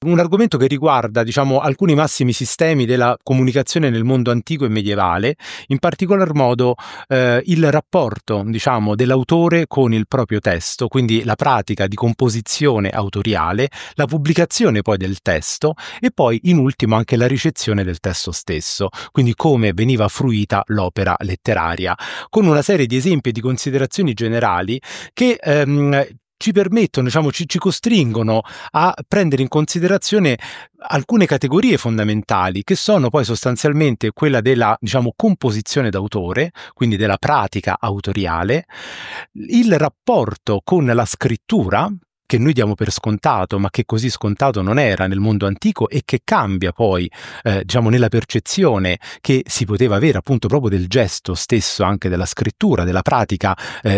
un argomento che riguarda, diciamo, alcuni massimi sistemi della comunicazione nel mondo antico e medievale, in particolar modo il rapporto, diciamo, dell'autore con il proprio testo, quindi la pratica di composizione autoriale, la pubblicazione poi del testo e poi in ultimo anche la ricezione del testo stesso, quindi come veniva fruita l'opera letteraria, con una serie di esempi e di considerazioni generali che ci permettono, diciamo, ci costringono a prendere in considerazione alcune categorie fondamentali che sono poi sostanzialmente quella della, diciamo, composizione d'autore, quindi della pratica autoriale, il rapporto con la scrittura, che noi diamo per scontato, ma che così scontato non era nel mondo antico e che cambia poi, diciamo, nella percezione che si poteva avere appunto proprio del gesto stesso, anche della scrittura, della pratica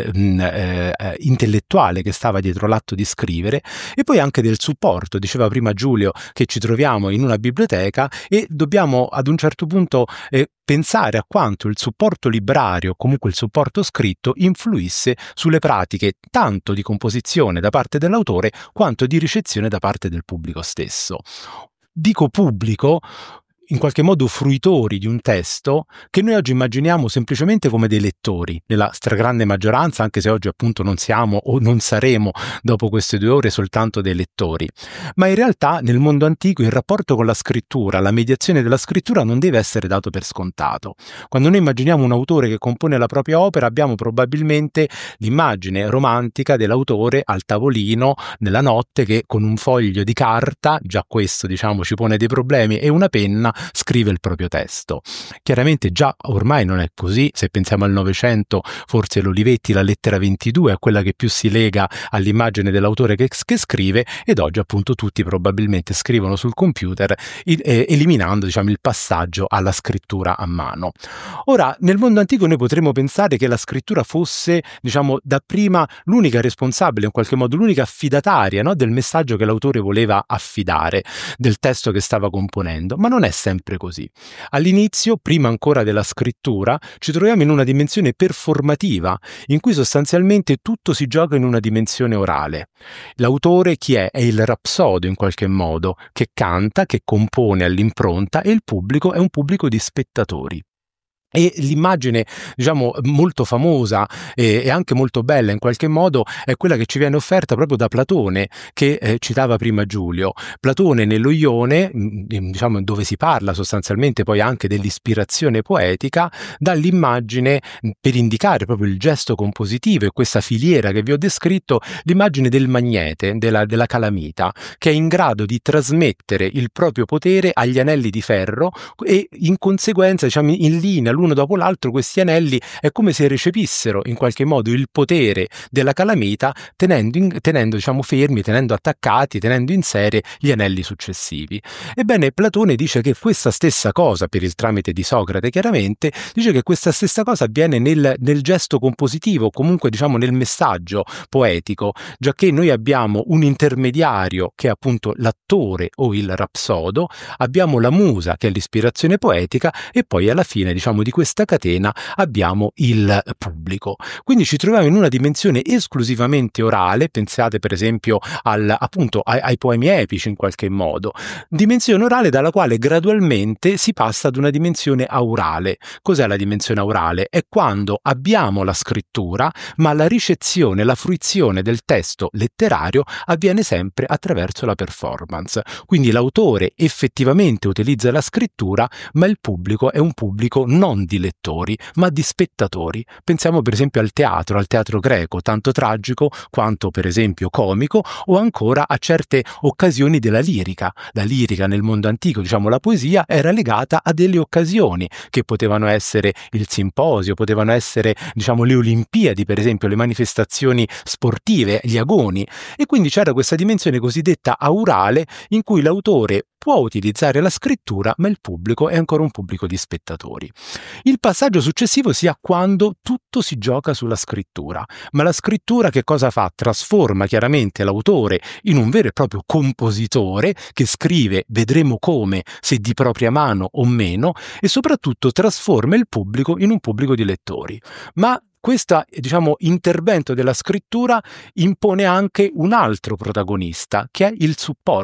intellettuale che stava dietro l'atto di scrivere, e poi anche del supporto. Diceva prima Giulio che ci troviamo in una biblioteca e dobbiamo ad un certo punto pensare a quanto il supporto librario, comunque il supporto scritto, influisse sulle pratiche tanto di composizione da parte dell'autore quanto di ricezione da parte del pubblico stesso. Dico pubblico, in qualche modo fruitori di un testo che noi oggi immaginiamo semplicemente come dei lettori, nella stragrande maggioranza, anche se oggi appunto non siamo o non saremo dopo queste 2 ore soltanto dei lettori. Ma in realtà nel mondo antico il rapporto con la scrittura, la mediazione della scrittura non deve essere dato per scontato. Quando noi immaginiamo un autore che compone la propria opera, abbiamo probabilmente l'immagine romantica dell'autore al tavolino nella notte che con un foglio di carta, già questo diciamo ci pone dei problemi, e una penna scrive il proprio testo. Chiaramente già ormai non è così. Se pensiamo al Novecento, forse l'Olivetti, la lettera 22 è quella che più si lega all'immagine dell'autore che scrive, ed oggi appunto tutti probabilmente scrivono sul computer, eliminando, diciamo, il passaggio alla scrittura a mano. Ora, nel mondo antico noi potremmo pensare che la scrittura fosse, diciamo, dapprima l'unica responsabile, in qualche modo l'unica affidataria, no, del messaggio che l'autore voleva affidare, del testo che stava componendo, ma non è sempre così. All'inizio, prima ancora della scrittura, ci troviamo in una dimensione performativa, in cui sostanzialmente tutto si gioca in una dimensione orale. L'autore chi è? È il rapsodo in qualche modo, che canta, che compone all'impronta, e il pubblico è un pubblico di spettatori. E l'immagine, diciamo, molto famosa e anche molto bella in qualche modo è quella che ci viene offerta proprio da Platone, che citava prima Giulio. Platone nello Ione, diciamo, dove si parla sostanzialmente poi anche dell'ispirazione poetica, dà l'immagine, per indicare proprio il gesto compositivo e questa filiera che vi ho descritto, l'immagine del magnete, della calamita, che è in grado di trasmettere il proprio potere agli anelli di ferro, e in conseguenza, diciamo, in linea l'uno dopo l'altro, questi anelli è come se recepissero in qualche modo il potere della calamita, tenendo diciamo fermi, tenendo attaccati, tenendo in serie gli anelli successivi. Ebbene, Platone dice che questa stessa cosa, per il tramite di Socrate chiaramente, dice che questa stessa cosa avviene nel gesto compositivo, comunque diciamo nel messaggio poetico, giacché noi abbiamo un intermediario che è appunto l'attore o il rapsodo, abbiamo la musa che è l'ispirazione poetica, e poi alla fine, diciamo, di questa catena abbiamo il pubblico. Quindi ci troviamo in una dimensione esclusivamente orale. Pensate per esempio appunto ai poemi epici, in qualche modo, dimensione orale dalla quale gradualmente si passa ad una dimensione aurale. Cos'è la dimensione aurale? È quando abbiamo la scrittura, ma la ricezione, la fruizione del testo letterario avviene sempre attraverso la performance. Quindi l'autore effettivamente utilizza la scrittura, ma il pubblico è un pubblico non di lettori, ma di spettatori. Pensiamo per esempio al teatro greco, tanto tragico quanto per esempio comico, o ancora a certe occasioni della lirica. La lirica nel mondo antico, diciamo la poesia, era legata a delle occasioni che potevano essere il simposio, potevano essere, diciamo, le Olimpiadi, per esempio le manifestazioni sportive, gli agoni, e quindi c'era questa dimensione cosiddetta aurale in cui l'autore può utilizzare la scrittura, ma il pubblico è ancora un pubblico di spettatori. Il passaggio successivo si ha quando tutto si gioca sulla scrittura, ma la scrittura che cosa fa? Trasforma chiaramente l'autore in un vero e proprio compositore che scrive, vedremo come, se di propria mano o meno, e soprattutto trasforma il pubblico in un pubblico di lettori. Ma questo, diciamo, intervento della scrittura impone anche un altro protagonista, che è il supporto.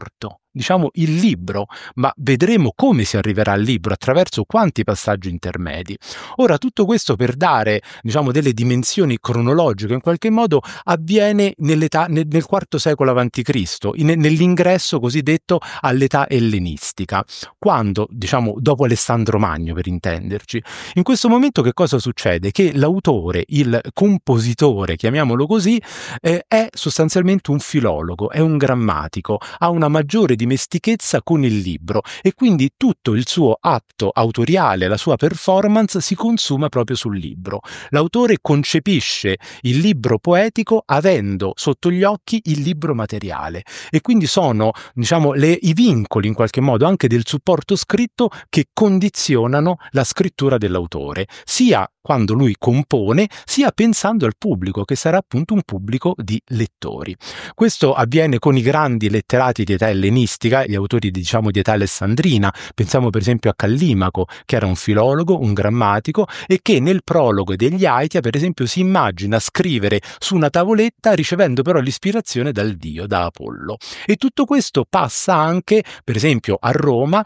diciamo, il libro, ma vedremo come si arriverà al libro, attraverso quanti passaggi intermedi. Ora, tutto questo per dare, diciamo, delle dimensioni cronologiche, in qualche modo avviene nel IV secolo a.C., nell'ingresso cosiddetto all'età ellenistica, quando, diciamo, dopo Alessandro Magno, per intenderci. In questo momento che cosa succede? Che l'autore, il compositore, chiamiamolo così, è sostanzialmente un filologo, è un grammatico, ha una maggiore dimestichezza con il libro e quindi tutto il suo atto autoriale, la sua performance si consuma proprio sul libro. L'autore concepisce il libro poetico avendo sotto gli occhi il libro materiale e quindi sono, diciamo, i vincoli in qualche modo anche del supporto scritto che condizionano la scrittura dell'autore, sia quando lui compone, sia pensando al pubblico, che sarà appunto un pubblico di lettori. Questo avviene con i grandi letterati di età ellenistica, gli autori, diciamo, di età alessandrina. Pensiamo per esempio a Callimaco, che era un filologo, un grammatico, e che nel prologo degli Aitia, per esempio, si immagina scrivere su una tavoletta, ricevendo però l'ispirazione dal dio, da Apollo. E tutto questo passa anche, per esempio, a Roma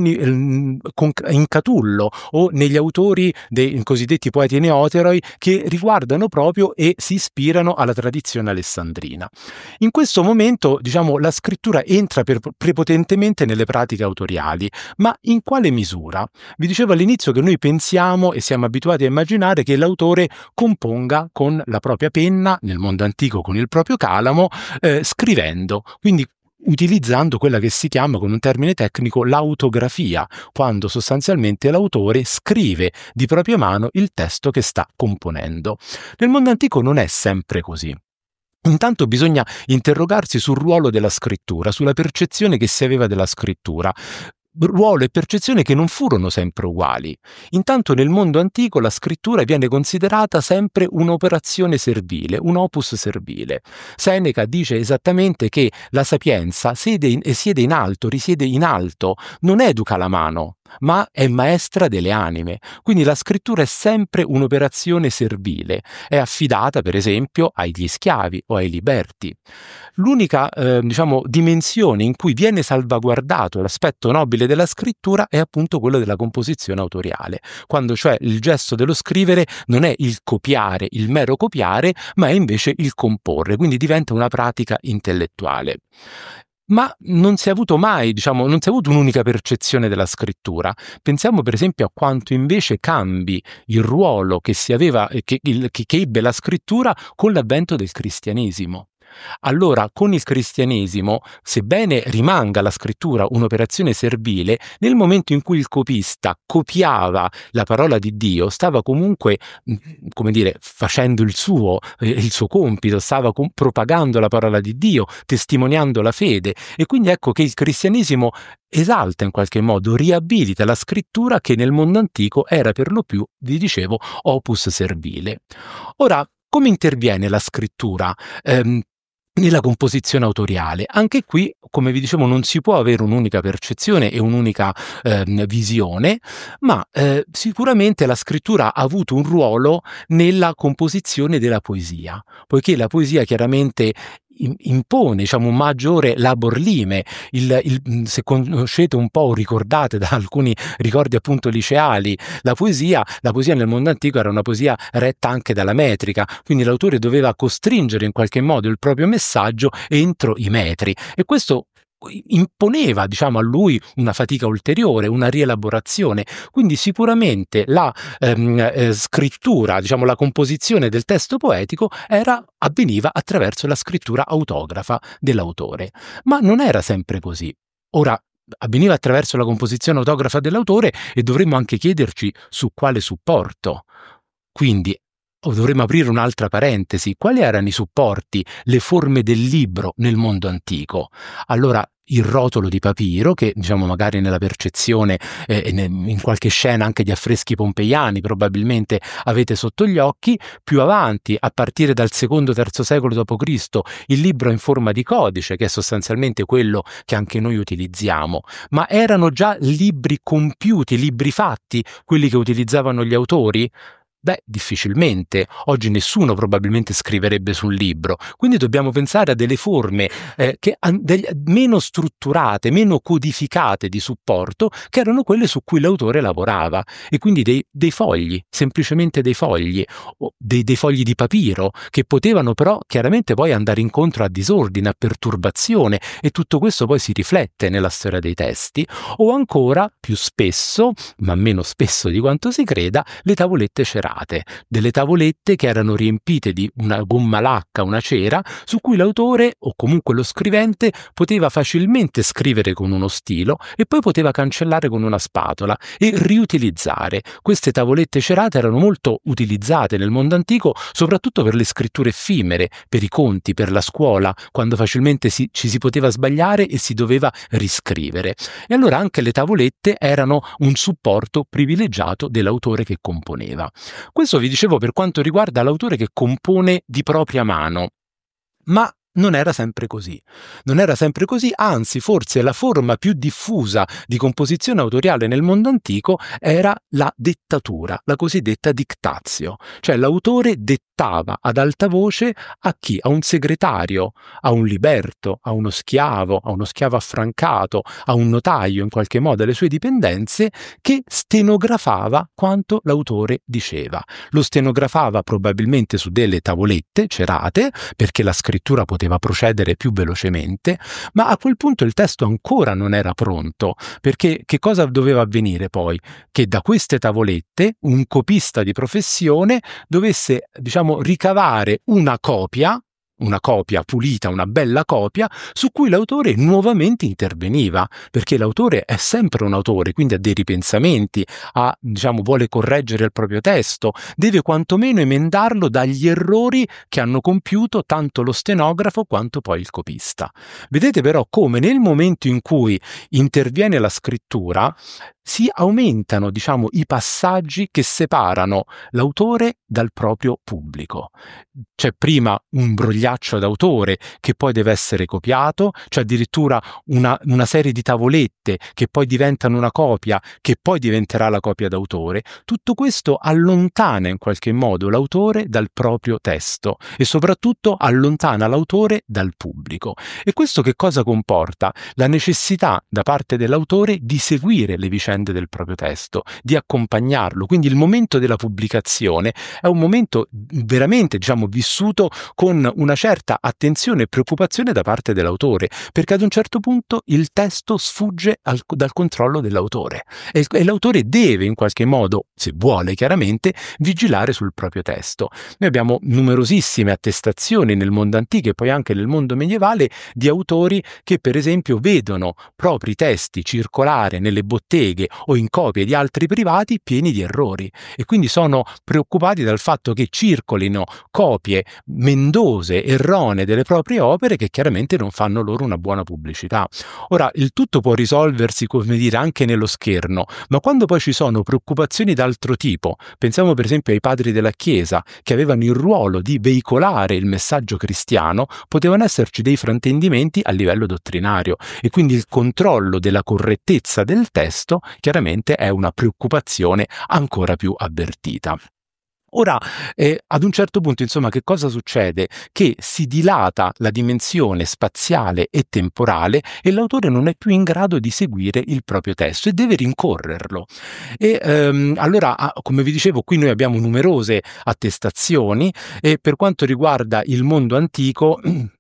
in Catullo o negli autori dei cosiddetti poeti neoteroi, che riguardano proprio e si ispirano alla tradizione alessandrina. In questo momento, diciamo, la scrittura entra prepotentemente nelle pratiche autoriali, ma in quale misura? Vi dicevo all'inizio che noi pensiamo e siamo abituati a immaginare che l'autore componga con la propria penna, nel mondo antico con il proprio calamo, scrivendo, quindi utilizzando quella che si chiama, con un termine tecnico, l'autografia, quando sostanzialmente l'autore scrive di propria mano il testo che sta componendo. Nel mondo antico non è sempre così. Intanto bisogna interrogarsi sul ruolo della scrittura, sulla percezione che si aveva della scrittura. Ruolo e percezione che non furono sempre uguali. Intanto nel mondo antico la scrittura viene considerata sempre un'operazione servile, un opus servile. Seneca dice esattamente che la sapienza risiede in alto, non educa la mano, ma è maestra delle anime. Quindi la scrittura è sempre un'operazione servile, è affidata per esempio agli schiavi o ai liberti. L'unica dimensione in cui viene salvaguardato l'aspetto nobile della scrittura è appunto quello della composizione autoriale, quando cioè il gesto dello scrivere non è il copiare, il mero copiare, ma è invece il comporre, quindi diventa una pratica intellettuale. Ma non si è avuto mai, non si è avuto un'unica percezione della scrittura. Pensiamo per esempio a quanto invece cambi il ruolo che si aveva, che ebbe la scrittura con l'avvento del cristianesimo. Allora, con il cristianesimo, sebbene rimanga la scrittura un'operazione servile, nel momento in cui il copista copiava la parola di Dio, stava comunque, come dire, facendo il suo compito, stava propagando la parola di Dio, testimoniando la fede. E quindi ecco che il cristianesimo esalta in qualche modo, riabilita la scrittura che nel mondo antico era per lo più, vi dicevo, opus servile. Ora, come interviene la scrittura nella composizione autoriale? Anche qui, come vi dicevo, non si può avere un'unica percezione e un'unica visione, ma sicuramente la scrittura ha avuto un ruolo nella composizione della poesia, poiché la poesia chiaramente impone, un maggiore labor lime. Se conoscete un po' o ricordate da alcuni ricordi appunto liceali, la poesia nel mondo antico era una poesia retta anche dalla metrica, quindi l'autore doveva costringere in qualche modo il proprio messaggio entro i metri, e questo imponeva a lui una fatica ulteriore, una rielaborazione. Quindi sicuramente la scrittura, la composizione del testo poetico avveniva attraverso la scrittura autografa dell'autore, ma non era sempre così. Ora, avveniva attraverso la composizione autografa dell'autore e dovremmo anche chiederci su quale supporto. Quindi dovremmo aprire un'altra parentesi: quali erano i supporti, le forme del libro nel mondo antico? Allora, il rotolo di papiro, che magari nella percezione, in qualche scena anche di affreschi pompeiani probabilmente avete sotto gli occhi. Più avanti, a partire dal secondo-terzo secolo d.C., il libro in forma di codice, che è sostanzialmente quello che anche noi utilizziamo. Ma erano già libri compiuti, libri fatti, quelli che utilizzavano gli autori? Difficilmente. Oggi nessuno probabilmente scriverebbe su un libro, quindi dobbiamo pensare a delle forme meno strutturate, meno codificate di supporto, che erano quelle su cui l'autore lavorava, e quindi dei fogli, semplicemente dei fogli, o dei fogli di papiro, che potevano però chiaramente poi andare incontro a disordine, a perturbazione, e tutto questo poi si riflette nella storia dei testi. O ancora, più spesso, ma meno spesso di quanto si creda, le tavolette cerate, delle tavolette che erano riempite di una gomma lacca, una cera, su cui l'autore o comunque lo scrivente poteva facilmente scrivere con uno stilo e poi poteva cancellare con una spatola e riutilizzare. Queste tavolette cerate erano molto utilizzate nel mondo antico, soprattutto per le scritture effimere, per i conti, per la scuola, quando facilmente ci si poteva sbagliare e si doveva riscrivere. E allora anche le tavolette erano un supporto privilegiato dell'autore che componeva. Questo vi dicevo per quanto riguarda l'autore che compone di propria mano, ma non era sempre così. Non era sempre così, anzi forse la forma più diffusa di composizione autoriale nel mondo antico era la dettatura, la cosiddetta dictatio, cioè l'autore dettava ad alta voce a chi? A un segretario, a un liberto, a uno schiavo affrancato, a un notaio in qualche modo, alle sue dipendenze, che stenografava quanto l'autore diceva. Lo stenografava probabilmente su delle tavolette cerate, perché la scrittura poteva procedere più velocemente, ma a quel punto il testo ancora non era pronto, perché che cosa doveva avvenire poi? Che da queste tavolette un copista di professione dovesse, ricavare una copia pulita, una bella copia, su cui l'autore nuovamente interveniva, perché l'autore è sempre un autore, quindi ha dei ripensamenti, vuole correggere il proprio testo, deve quantomeno emendarlo dagli errori che hanno compiuto tanto lo stenografo quanto poi il copista. Vedete però come nel momento in cui interviene la scrittura si aumentano, i passaggi che separano l'autore dal proprio pubblico. C'è prima un brogliaccio d'autore che poi deve essere copiato, c'è addirittura una serie di tavolette che poi diventano una copia, che poi diventerà la copia d'autore. Tutto questo allontana in qualche modo l'autore dal proprio testo e soprattutto allontana l'autore dal pubblico. E questo che cosa comporta? La necessità da parte dell'autore di seguire le vicende del proprio testo, di accompagnarlo. Quindi il momento della pubblicazione è un momento veramente, vissuto con una certa attenzione e preoccupazione da parte dell'autore, perché ad un certo punto il testo sfugge dal controllo dell'autore e l'autore deve in qualche modo, se vuole chiaramente, vigilare sul proprio testo. Noi abbiamo numerosissime attestazioni nel mondo antico e poi anche nel mondo medievale di autori che per esempio vedono propri testi circolare nelle botteghe o in copie di altri privati pieni di errori e quindi sono preoccupati dal fatto che circolino copie mendose, erronee delle proprie opere che chiaramente non fanno loro una buona pubblicità. Ora, il tutto può risolversi, anche nello scherno, ma quando poi ci sono preoccupazioni d'altro tipo, pensiamo per esempio ai padri della Chiesa che avevano il ruolo di veicolare il messaggio cristiano, potevano esserci dei fraintendimenti a livello dottrinario e quindi il controllo della correttezza del testo chiaramente è una preoccupazione ancora più avvertita. Ora, ad un certo punto, che cosa succede? Che si dilata la dimensione spaziale e temporale e l'autore non è più in grado di seguire il proprio testo e deve rincorrerlo. E allora, come vi dicevo, qui noi abbiamo numerose attestazioni e per quanto riguarda il mondo antico,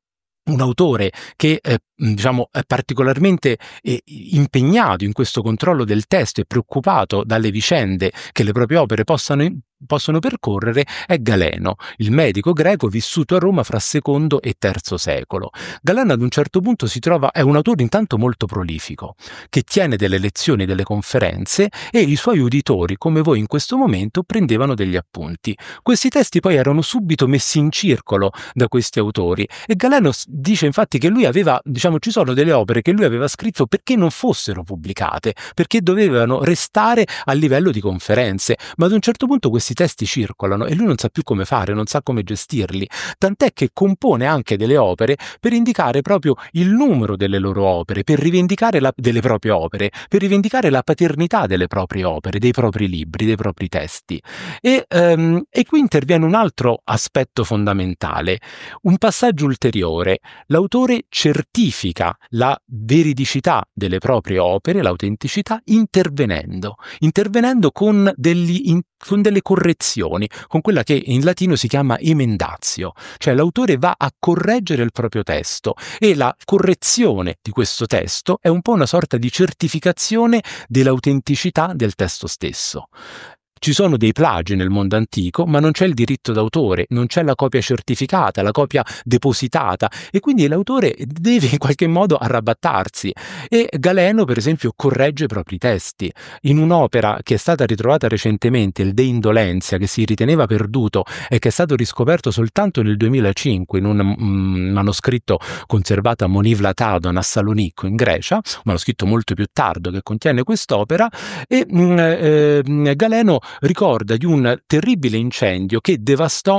un autore che è particolarmente impegnato in questo controllo del testo e preoccupato dalle vicende che le proprie opere possono percorrere è Galeno, il medico greco vissuto a Roma fra II e III secolo. Galeno ad un certo punto è un autore intanto molto prolifico, che tiene delle lezioni, delle conferenze e i suoi uditori, come voi in questo momento, prendevano degli appunti. Questi testi poi erano subito messi in circolo da questi autori e Galeno dice infatti che lui aveva, ci sono delle opere che lui aveva scritto perché non fossero pubblicate, perché dovevano restare a livello di conferenze, ma ad un certo punto questi questi testi circolano e lui non sa più come fare, non sa come gestirli, tant'è che compone anche delle opere per indicare proprio il numero delle loro opere, per rivendicare delle proprie opere, per rivendicare la paternità delle proprie opere, dei propri libri, dei propri testi. E qui interviene un altro aspetto fondamentale, un passaggio ulteriore. L'autore certifica la veridicità delle proprie opere, l'autenticità, intervenendo con delle correzioni, con quella che in latino si chiama emendatio, cioè l'autore va a correggere il proprio testo e la correzione di questo testo è un po' una sorta di certificazione dell'autenticità del testo stesso. Ci sono dei plagi nel mondo antico, ma non c'è il diritto d'autore, non c'è la copia certificata, la copia depositata, e quindi l'autore deve in qualche modo arrabattarsi. E Galeno, per esempio, corregge i propri testi. In un'opera che è stata ritrovata recentemente, il De Indolenzia, che si riteneva perduto e che è stato riscoperto soltanto nel 2005 in un manoscritto conservato a Monivlatadon a Salonicco, in Grecia, un manoscritto molto più tardo che contiene quest'opera, e Galeno ricorda di un terribile incendio che devastò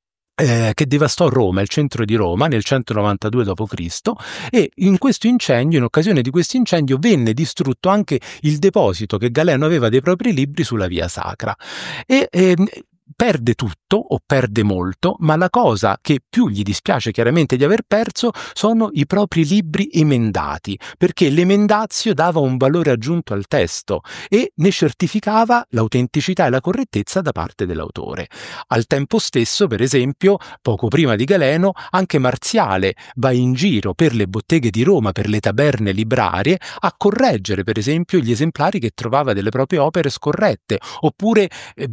Roma, il centro di Roma, nel 192 d.C. e in questo incendio, in occasione di questo incendio, venne distrutto anche il deposito che Galeno aveva dei propri libri sulla via sacra. E perde tutto o perde molto, ma la cosa che più gli dispiace chiaramente di aver perso sono i propri libri emendati, perché l'emendatio dava un valore aggiunto al testo e ne certificava l'autenticità e la correttezza da parte dell'autore. Al tempo stesso, per esempio, poco prima di Galeno, anche Marziale va in giro per le botteghe di Roma, per le taberne librarie, a correggere, per esempio, gli esemplari che trovava delle proprie opere scorrette, oppure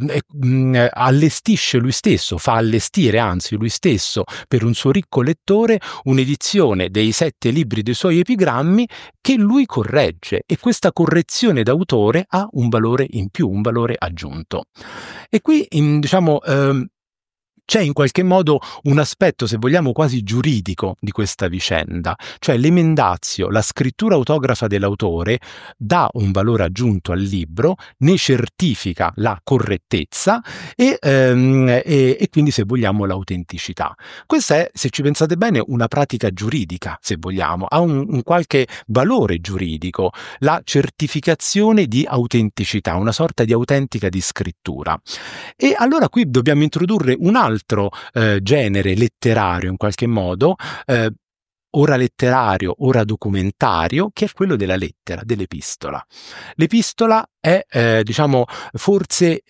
allestisce lui stesso, fa allestire anzi lui stesso per un suo ricco lettore un'edizione dei 7 libri dei suoi epigrammi che lui corregge, e questa correzione d'autore ha un valore in più, un valore aggiunto. E qui c'è in qualche modo un aspetto, se vogliamo, quasi giuridico di questa vicenda, cioè l'emendatio, la scrittura autografa dell'autore, dà un valore aggiunto al libro, ne certifica la correttezza e quindi, se vogliamo, l'autenticità. Questa è, se ci pensate bene, una pratica giuridica, se vogliamo, ha un qualche valore giuridico, la certificazione di autenticità, una sorta di autentica di scrittura. E allora qui dobbiamo introdurre un altro genere letterario, in qualche modo, ora letterario, ora documentario, che è quello della lettera, dell'epistola. L'epistola è, forse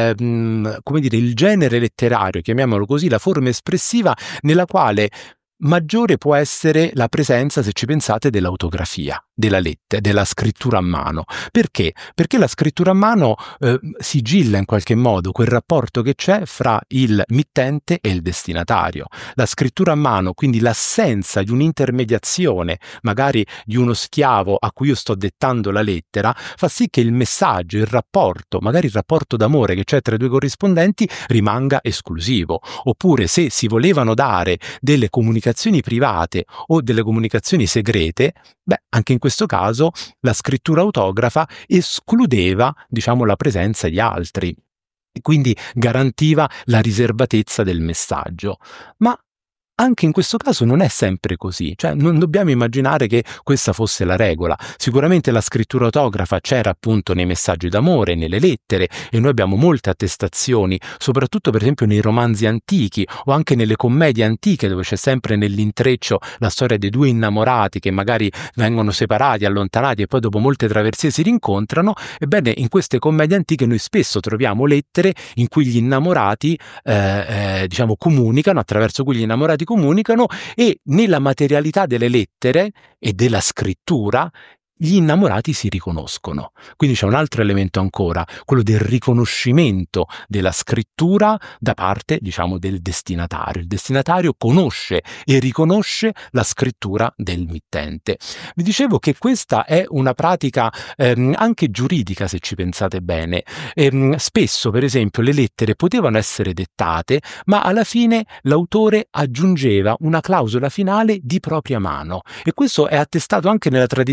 il genere letterario, chiamiamolo così, la forma espressiva nella quale maggiore può essere la presenza, se ci pensate, dell'autografia, della lettera, della scrittura a mano. Perché? Perché la scrittura a mano sigilla in qualche modo quel rapporto che c'è fra il mittente e il destinatario. La scrittura a mano, quindi l'assenza di un'intermediazione, magari di uno schiavo a cui io sto dettando la lettera, fa sì che il messaggio, il rapporto, magari il rapporto d'amore che c'è tra i due corrispondenti, rimanga esclusivo. Oppure, se si volevano dare delle comunicazioni private o delle comunicazioni segrete, anche in questo caso la scrittura autografa escludeva, la presenza di altri, e quindi garantiva la riservatezza del messaggio. Ma anche in questo caso non è sempre così, cioè non dobbiamo immaginare che questa fosse la regola. Sicuramente la scrittura autografa c'era appunto nei messaggi d'amore, nelle lettere, e noi abbiamo molte attestazioni, soprattutto per esempio nei romanzi antichi o anche nelle commedie antiche, dove c'è sempre nell'intreccio la storia dei due innamorati che magari vengono separati, allontanati e poi dopo molte traversie si rincontrano. Ebbene, in queste commedie antiche noi spesso troviamo lettere in cui gli innamorati comunicano, attraverso cui gli innamorati comunicano, e nella materialità delle lettere e della scrittura gli innamorati si riconoscono. Quindi c'è un altro elemento ancora, quello del riconoscimento della scrittura da parte, del destinatario. Il destinatario conosce e riconosce la scrittura del mittente. Vi dicevo che questa è una pratica anche giuridica, se ci pensate bene. Spesso, per esempio, le lettere potevano essere dettate, ma alla fine l'autore aggiungeva una clausola finale di propria mano, e questo è attestato anche nella tradizione manoscritta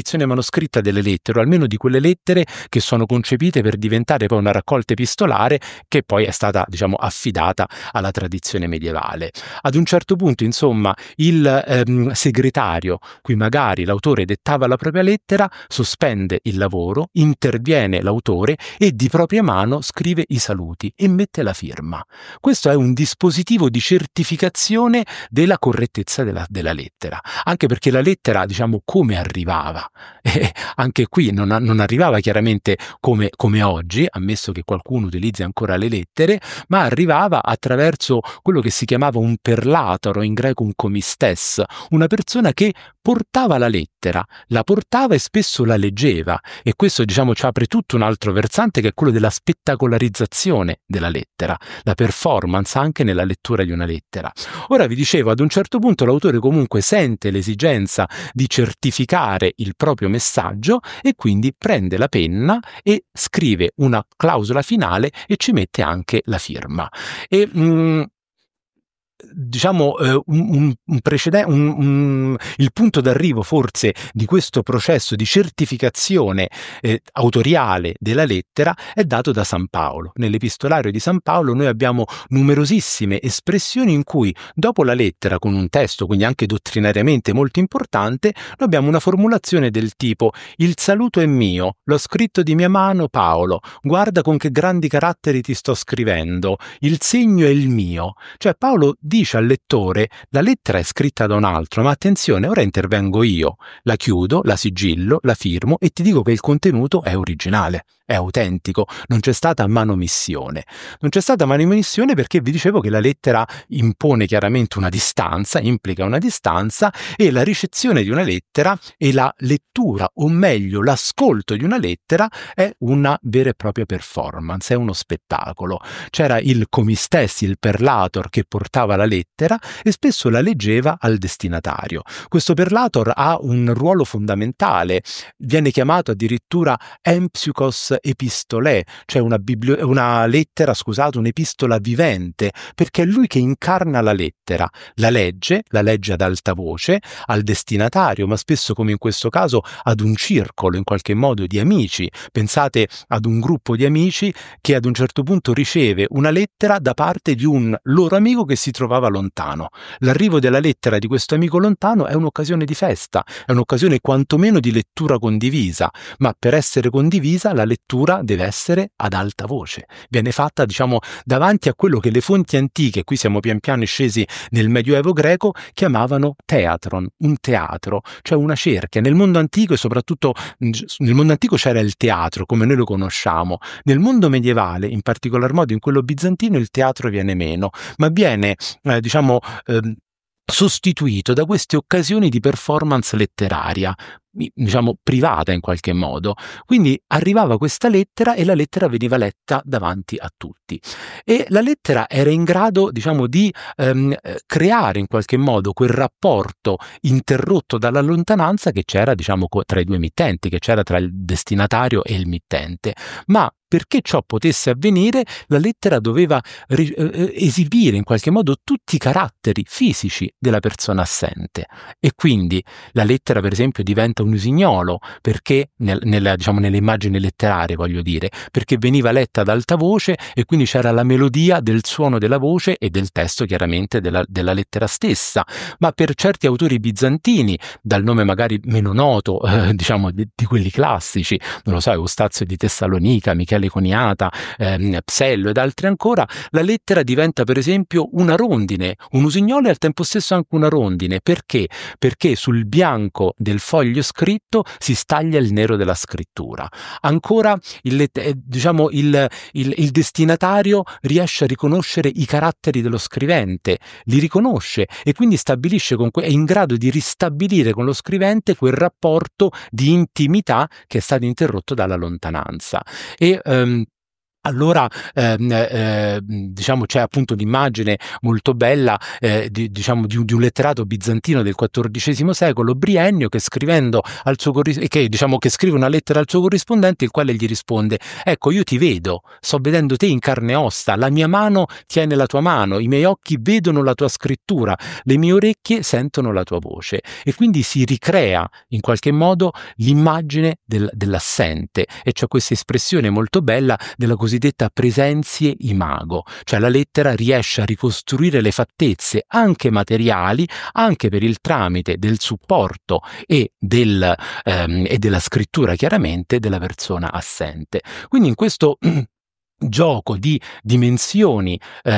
manoscritta delle lettere, o almeno di quelle lettere che sono concepite per diventare poi una raccolta epistolare che poi è stata, diciamo, affidata alla tradizione medievale. Ad un certo punto, insomma, il segretario, cui magari l'autore dettava la propria lettera, sospende il lavoro, interviene l'autore e di propria mano scrive i saluti e mette la firma. Questo è un dispositivo di certificazione della correttezza della lettera, anche perché la lettera, diciamo, come arrivava? Anche qui non arrivava chiaramente come oggi, ammesso che qualcuno utilizzi ancora le lettere, ma arrivava attraverso quello che si chiamava un perlator, o in greco un comistes, una persona che portava la lettera, la portava e spesso la leggeva, e questo, diciamo, ci apre tutto un altro versante, che è quello della spettacolarizzazione della lettera, la performance anche nella lettura di una lettera. Ora vi dicevo, ad un certo punto l'autore comunque sente l'esigenza di certificare il proprio messaggio e quindi prende la penna e scrive una clausola finale e ci mette anche la firma. E diciamo il punto d'arrivo forse di questo processo di certificazione autoriale della lettera è dato da San Paolo. Nell'Epistolario di San Paolo noi abbiamo numerosissime espressioni in cui dopo la lettera, con un testo quindi anche dottrinariamente molto importante, noi abbiamo una formulazione del tipo: il saluto è mio, l'ho scritto di mia mano Paolo, guarda con che grandi caratteri ti sto scrivendo, il segno è il mio. Cioè Paolo dice al lettore: la lettera è scritta da un altro, ma attenzione, ora intervengo io, la chiudo, la sigillo, la firmo e ti dico che il contenuto è originale, è autentico, non c'è stata manomissione. Non c'è stata manomissione perché vi dicevo che la lettera impone chiaramente una distanza, implica una distanza, e la ricezione di una lettera e la lettura, o meglio l'ascolto di una lettera, è una vera e propria performance, è uno spettacolo. C'era il comistes, il perlator, che portava la lettera e spesso la leggeva al destinatario. Questo perlator ha un ruolo fondamentale, viene chiamato addirittura empsychos epistolae, cioè una lettera, scusate, un'epistola vivente, perché è lui che incarna la lettera, la legge ad alta voce al destinatario, ma spesso, come in questo caso, ad un circolo in qualche modo di amici. Pensate ad un gruppo di amici che ad un certo punto riceve una lettera da parte di un loro amico che si trovava lontano. L'arrivo della lettera di questo amico lontano è un'occasione di festa, è un'occasione quantomeno di lettura condivisa, ma per essere condivisa la lettura deve essere ad alta voce. Viene fatta, diciamo, davanti a quello che le fonti antiche, qui siamo pian piano scesi nel Medioevo greco, chiamavano theatron, un teatro, cioè una cerchia. Nel mondo antico, e soprattutto nel mondo antico, c'era il teatro come noi lo conosciamo. Nel mondo medievale, in particolar modo in quello bizantino, il teatro viene meno, ma viene sostituito da queste occasioni di performance letteraria, diciamo privata in qualche modo. Quindi arrivava questa lettera e la lettera veniva letta davanti a tutti, e la lettera era in grado, diciamo, di creare in qualche modo quel rapporto interrotto dalla lontananza che c'era, diciamo, tra i due mittenti, che c'era tra il destinatario e il mittente. Ma perché ciò potesse avvenire, la lettera doveva esibire in qualche modo tutti i caratteri fisici della persona assente, e quindi la lettera, per esempio, diventa un usignolo perché nelle immagini letterarie, voglio dire, perché veniva letta ad alta voce e quindi c'era la melodia del suono della voce e del testo, chiaramente, della lettera stessa. Ma per certi autori bizantini, dal nome magari meno noto, diciamo di quelli classici, non lo so, Eustazio di Tessalonica, Michele Coniata, Psello ed altri ancora, la lettera diventa per esempio una rondine, un usignolo e al tempo stesso anche una rondine. Perché? Perché sul bianco del foglio scritto si staglia il nero della scrittura. Ancora il destinatario riesce a riconoscere i caratteri dello scrivente, li riconosce e quindi stabilisce è in grado di ristabilire con lo scrivente quel rapporto di intimità che è stato interrotto dalla lontananza. E allora diciamo c'è appunto l'immagine molto bella di un letterato bizantino del XIV secolo, Briennio, che scrivendo al suo che scrive una lettera al suo corrispondente, il quale gli risponde: ecco, io ti vedo, sto vedendo te in carne e ossa, la mia mano tiene la tua mano, i miei occhi vedono la tua scrittura, le mie orecchie sentono la tua voce. E quindi si ricrea in qualche modo l'immagine dell'assente, e c'è questa espressione molto bella della cosiddetta presenzie imago, cioè la lettera riesce a ricostruire le fattezze anche materiali, anche per il tramite del supporto e della scrittura, chiaramente, della persona assente. Quindi in questo gioco di dimensioni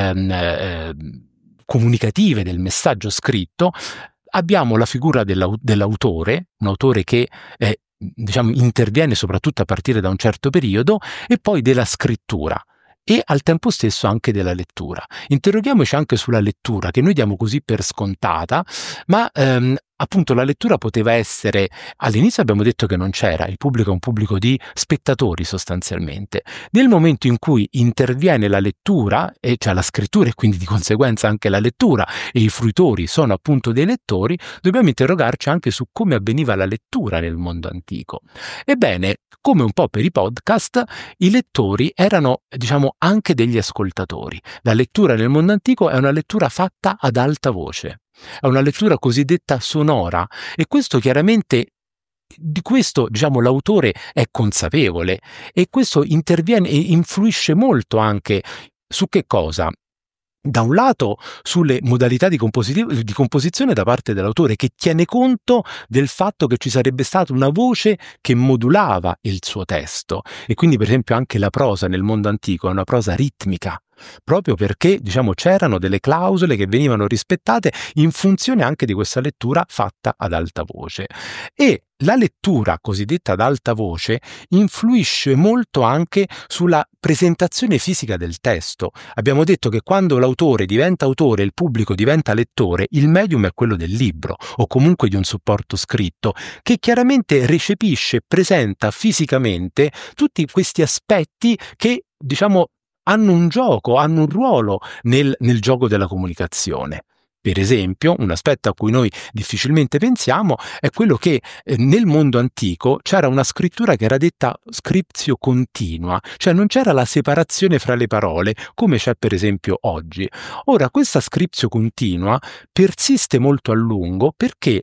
comunicative del messaggio scritto abbiamo la figura dell'autore, un autore che diciamo interviene soprattutto a partire da un certo periodo, e poi della scrittura e al tempo stesso anche della lettura. Interroghiamoci anche sulla lettura, che noi diamo così per scontata, ma appunto la lettura poteva essere, all'inizio abbiamo detto che non c'era, il pubblico è un pubblico di spettatori sostanzialmente. Nel momento in cui interviene la lettura, e cioè la scrittura e quindi di conseguenza anche la lettura, e i fruitori sono appunto dei lettori, dobbiamo interrogarci anche su come avveniva la lettura nel mondo antico. Ebbene, come un po' per i podcast, i lettori erano, diciamo, anche degli ascoltatori. La lettura nel mondo antico è una lettura fatta ad alta voce. È una lettura cosiddetta sonora, e questo chiaramente, di questo diciamo l'autore è consapevole, e questo interviene e influisce molto anche su che cosa? Da un lato sulle modalità di composizione da parte dell'autore, che tiene conto del fatto che ci sarebbe stata una voce che modulava il suo testo, e quindi per esempio anche la prosa nel mondo antico è una prosa ritmica, proprio perché diciamo c'erano delle clausole che venivano rispettate in funzione anche di questa lettura fatta ad alta voce. E la lettura cosiddetta ad alta voce influisce molto anche sulla presentazione fisica del testo. Abbiamo detto che quando l'autore diventa autore e il pubblico diventa lettore, il medium è quello del libro o comunque di un supporto scritto, che chiaramente recepisce, presenta fisicamente tutti questi aspetti che diciamo hanno un gioco, hanno un ruolo nel gioco della comunicazione. Per esempio, un aspetto a cui noi difficilmente pensiamo è quello che nel mondo antico c'era una scrittura che era detta scriptio continua, cioè non c'era la separazione fra le parole come c'è per esempio oggi. Ora, questa scriptio continua persiste molto a lungo perché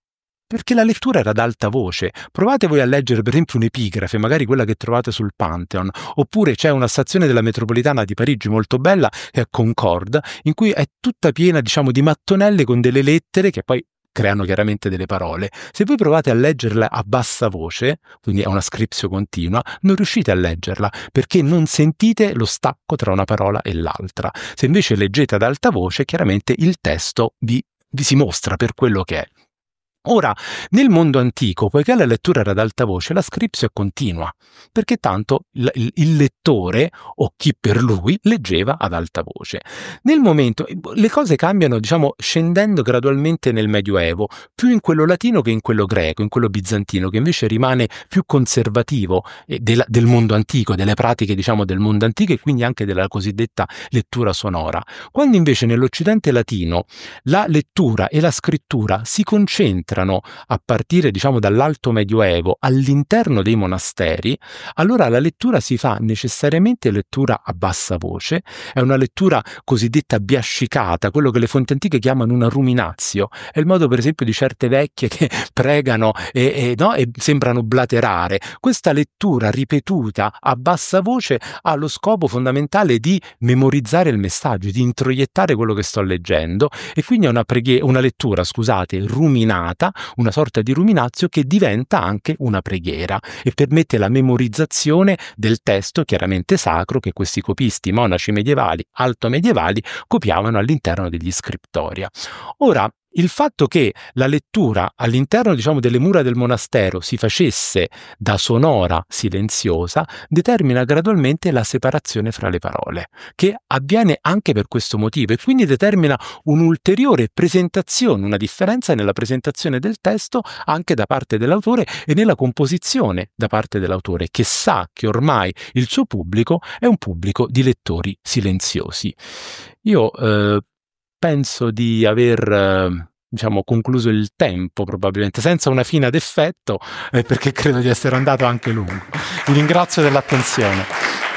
la lettura era ad alta voce. Provate voi a leggere per esempio un'epigrafe, magari quella che trovate sul Pantheon, oppure c'è una stazione della metropolitana di Parigi molto bella, che è Concorde, in cui è tutta piena, diciamo, di mattonelle con delle lettere che poi creano chiaramente delle parole. Se voi provate a leggerla a bassa voce, quindi è una scriptio continua, non riuscite a leggerla perché non sentite lo stacco tra una parola e l'altra. Se invece leggete ad alta voce, chiaramente il testo vi si mostra per quello che è. Ora, nel mondo antico, poiché la lettura era ad alta voce, la scriptio è continua, perché tanto il lettore, o chi per lui, leggeva ad alta voce. Nel momento, le cose cambiano, diciamo, scendendo gradualmente nel Medioevo, più in quello latino che in quello greco, in quello bizantino, che invece rimane più conservativo del mondo antico, delle pratiche, diciamo, del mondo antico, e quindi anche della cosiddetta lettura sonora. Quando invece nell'Occidente latino la lettura e la scrittura si concentrano a partire, diciamo, dall'Alto Medioevo all'interno dei monasteri, allora la lettura si fa necessariamente lettura a bassa voce, è una lettura cosiddetta biascicata, quello che le fonti antiche chiamano una ruminatio, è il modo per esempio di certe vecchie che pregano e sembrano blaterare. Questa lettura ripetuta a bassa voce ha lo scopo fondamentale di memorizzare il messaggio, di introiettare quello che sto leggendo, e quindi è una lettura, scusate, ruminata, una sorta di ruminazio che diventa anche una preghiera e permette la memorizzazione del testo chiaramente sacro che questi copisti monaci medievali, altomedievali, copiavano all'interno degli scriptoria. Ora, il fatto che la lettura all'interno, diciamo, delle mura del monastero si facesse da sonora silenziosa determina gradualmente la separazione fra le parole, che avviene anche per questo motivo, e quindi determina un'ulteriore presentazione, una differenza nella presentazione del testo anche da parte dell'autore e nella composizione da parte dell'autore, che sa che ormai il suo pubblico è un pubblico di lettori silenziosi. Io penso di aver diciamo concluso il tempo, probabilmente senza una fine ad effetto, perché credo di essere andato anche lungo. Vi ringrazio dell'attenzione.